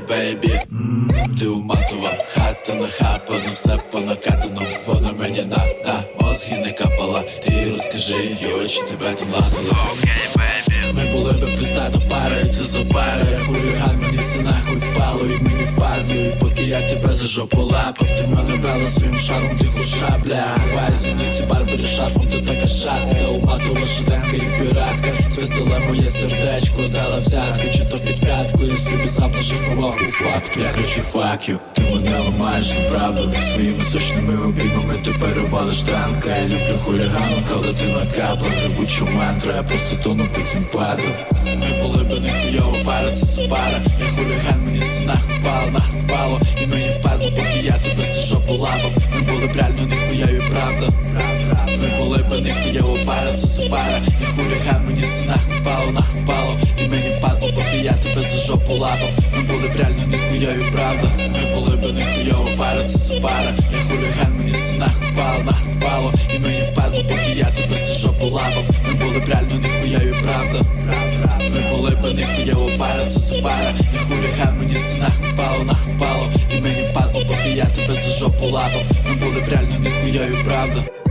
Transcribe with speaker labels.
Speaker 1: бейбі. Ти уматова, хата нахапана, все по накатану. Вона мені на мозги не капала. Ти розкажи, ті очі тебе там ладили. Ми були би признато парою, це зубара. Я хуліган, мені все нахуй впало і мені впадло. І поки я тебе за жопу лапав, ти мене брала своїм шаром, тихо шабля. Ховай зіниці, барбері шарфом, ти така шатка. Уматова шиденка і піратка. Звездала моє сердечко, дала взятки, чи то під п'ятку. Я собі сам нашифував у факту. Я кричу fuck you, ти мене ламаєш неправду. Своїми сочними обіймами ти перевалиш танка. Я люблю хулігану, коли ти на каплах. Грибучу мантра, я просто тону, потім падаю. Ми були би нехуйова пара, це супара. Я хуліган, мені все нахуй впало. І мені впадло, поки я тебе за жопу лапав. Ми були б реально нехуєві, правда. Ми були би нехуєва пара, це супара. Я хуліган, мені все нахуй впало. І мені впадло, поки я тебе за жопу лапав. Ми були б реально нехуєві, правда. Ми були би нехуєва пара, це супара. Я хуліган, мені все нахуй впало. І мені впадло, поки я тебе за жопу лапав. Ми були б реально нехуєві, правда. Ми були би нехуєва пара, це супара. Я хуліган, мені все нахуй впало. І мені впадло, поки я тебе за жопу лапав. Ми були б реально нехуєві, правда.